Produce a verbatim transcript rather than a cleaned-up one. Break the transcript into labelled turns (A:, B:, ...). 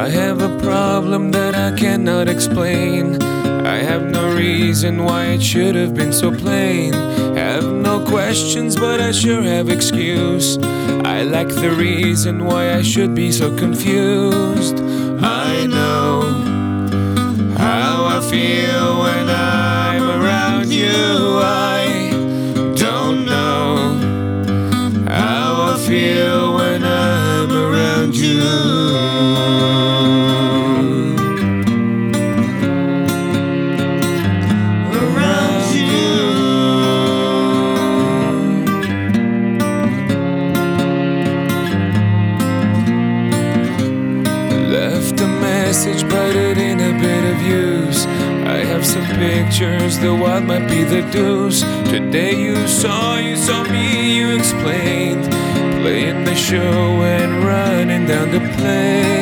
A: I have a problem that I cannot explain. I have no reason why it should have been so plain. Have no questions, but I sure have excuse. I lack the reason why I should be so confused. I know how I feel when I'm around you. I don't know how I feel when I'm around you. Left a message, but it ain't a bit of use. I have some pictures, the wild might be the deuce. Today you saw, you saw me, you explained, playing the show and running down the plane.